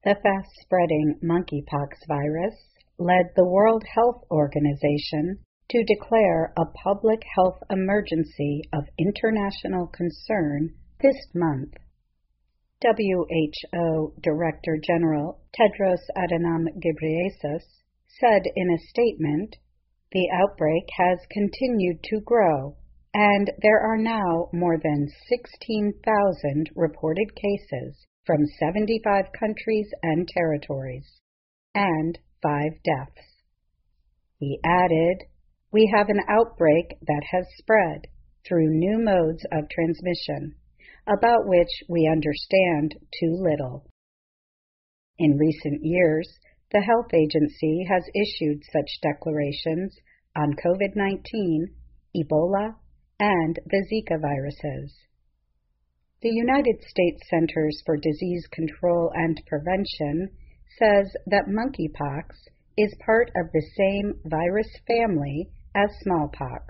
The fast-spreading monkeypox virus led the World Health Organization to declare a public health emergency of international concern this month. WHO Director General Tedros Adhanom Ghebreyesus said in a statement, "The outbreak has continued to grow, and there are now more than 16,000 reported cases from 75 countries and territories, and 5 deaths." He added, "We have an outbreak that has spread through new modes of transmission, about which we understand too little." In recent years, the health agency has issued such declarations on COVID-19, Ebola, and the Zika viruses. The United States Centers for Disease Control and Prevention says that monkeypox is part of the same virus family as smallpox.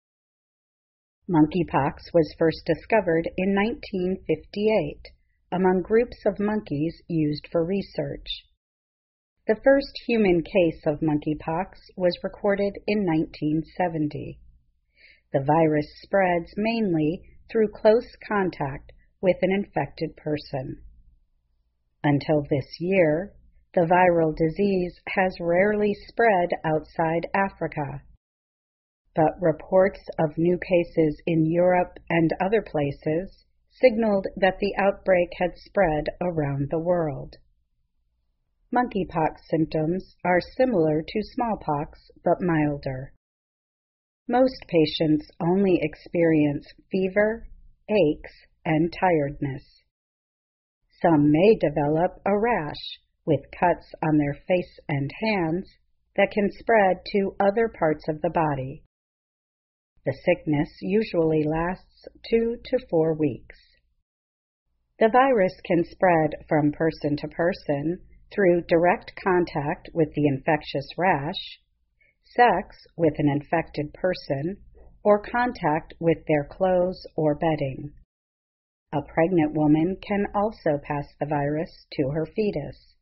Monkeypox was first discovered in 1958 among groups of monkeys used for research. The first human case of monkeypox was recorded in 1970. The virus spreads mainly through close contact with an infected person. Until this year, the viral disease has rarely spread outside Africa. But reports of new cases in Europe and other places signaled that the outbreak had spread around the world. Monkeypox symptoms are similar to smallpox but milder. Most patients only experience fever, aches, and tiredness. Some may develop a rash with cuts on their face and hands that can spread to other parts of the body. The sickness usually lasts 2 to 4 weeks. The virus can spread from person to person through direct contact with the infectious rash, sex with an infected person, or contact with their clothes or bedding. A pregnant woman can also pass the virus to her fetus.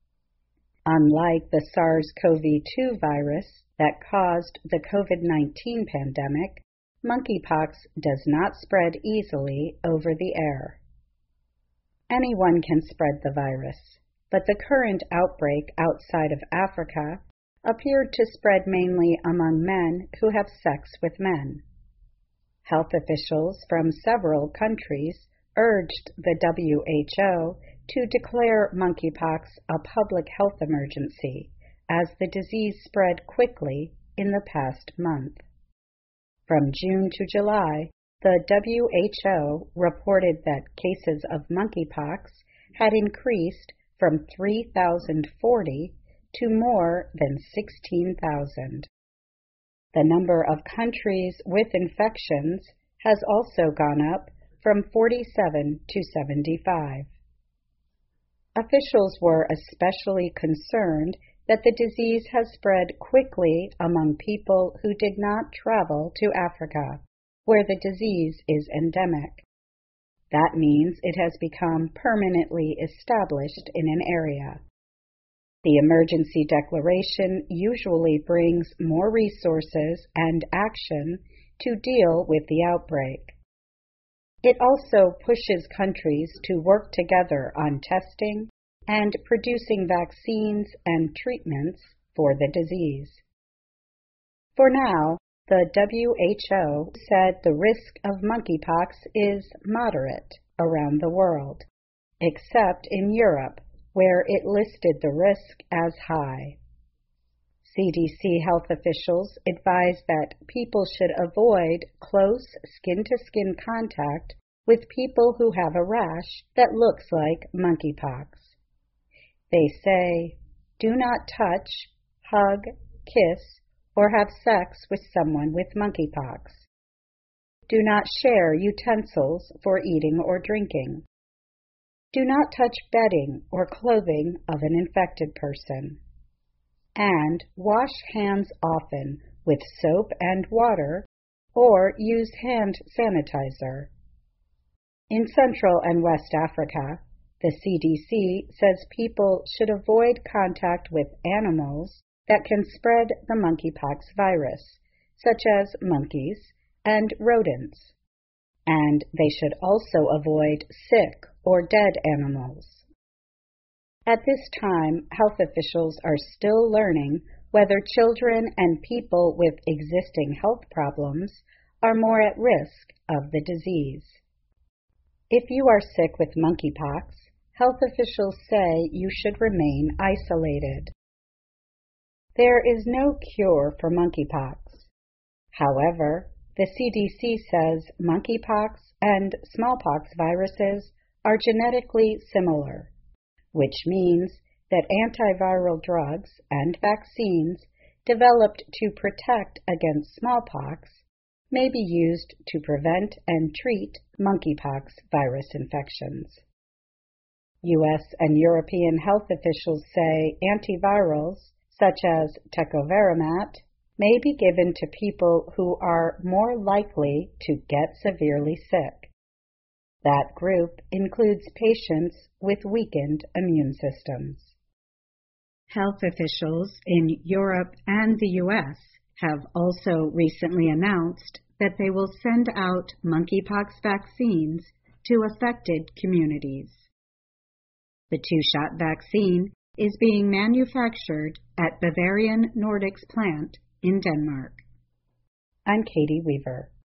Unlike the SARS-CoV-2 virus that caused the COVID-19 pandemic, monkeypox does not spread easily over the air. Anyone can spread the virus, but the current outbreak outside of Africa appeared to spread mainly among men who have sex with men. Health officials from several countries urged the WHO to declare monkeypox a public health emergency as the disease spread quickly in the past month. From June to July, the WHO reported that cases of monkeypox had increased from 3,040 to more than 16,000. The number of countries with infections has also gone up from 47 to 75. Officials were especially concerned that the disease has spread quickly among people who did not travel to Africa, where the disease is endemic. That means it has become permanently established in an area. The emergency declaration usually brings more resources and action to deal with the outbreak. It also pushes countries to work together on testing and producing vaccines and treatments for the disease. For now, the WHO said the risk of monkeypox is moderate around the world, except in Europe, where it listed the risk as high. CDC health officials advise that people should avoid close skin-to-skin contact with people who have a rash that looks like monkeypox. They say, do not touch, hug, kiss, or have sex with someone with monkeypox. Do not share utensils for eating or drinking. Do not touch bedding or clothing of an infected person. And wash hands often with soap and water, or use hand sanitizer. In Central and West Africa, The CDC says people should avoid contact with animals that can spread the monkeypox virus, such as monkeys and rodents, and they should also avoid sick or dead animals. At this time, health officials are still learning whether children and people with existing health problems are more at risk of the disease. If you are sick with monkeypox, health officials say you should remain isolated. There is no cure for monkeypox. However, the CDC says monkeypox and smallpox viruses are genetically similar, which means that antiviral drugs and vaccines developed to protect against smallpox may be used to prevent and treat monkeypox virus infections. U.S. and European health officials say antivirals, such as tecovirimat, may be given to people who are more likely to get severely sick. That group includes patients with weakened immune systems. Health officials in Europe and the U.S. have also recently announced that they will send out monkeypox vaccines to affected communities. The two-shot vaccine is being manufactured at Bavarian Nordic's plant in Denmark. I'm Katie Weaver.